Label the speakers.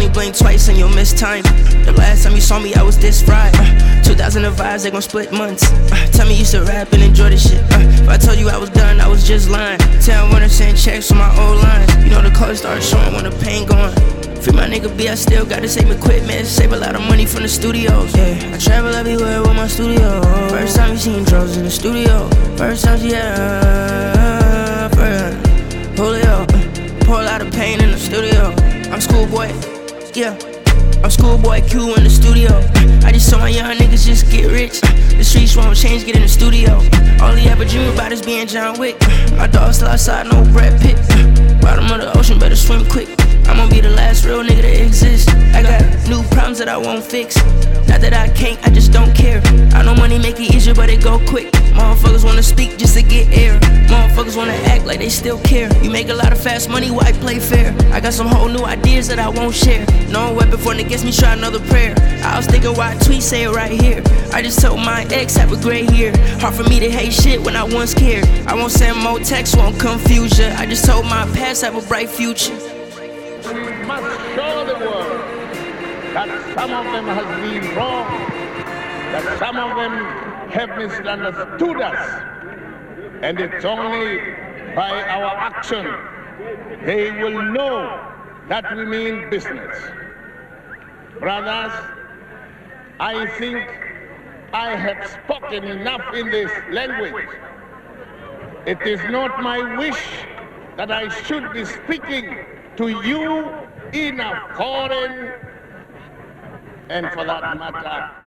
Speaker 1: only blink twice and you'll miss time. The last time you saw me, I was this fried. 2000 of vibes, they gon' split months. Tell me you used to rap and enjoy this shit. If I told you I was done, I was just lying. Tell when I send checks on my old lines. You know the colors start showing when the pain gone. Free my nigga B, I still got the same equipment. Save a lot of money from the studios. Yeah, I travel everywhere with my studio. First time you seen drugs in the studio. First time she had Julio. Pour a lot of pain in the studio. I'm schoolboy, yeah. I'm schoolboy Q in the studio. I just saw my young niggas just get rich. The streets won't change, get in the studio. All he ever dream about is being John Wick. My dog still outside, no Brad Pitt. Bottom of the ocean, better swim quick. I'm gonna be the last real nigga to exist. I got new problems that I won't fix. Not that I can't, I just don't care. I know money make it easier, but it go quick. Motherfuckers wanna speak just to get air. Motherfuckers wanna act like they still care. You make a lot of fast money, why play fair? I got some whole new ideas that I won't share. No weapon formed against me, try another prayer. I was thinking why tweet, say it right here. I just told my ex, have a great year. Hard for me to hate shit when I once cared. I won't send more texts, won't confuse ya. I just told my past, have a bright future.
Speaker 2: We must show the world that some of them has been wrong, that some of them have misunderstood us, and it's only by our action they will know that we mean business. Brothers, I think I have spoken enough in this language. It is not my wish that I should be speaking to you in a foreign, and for that matter,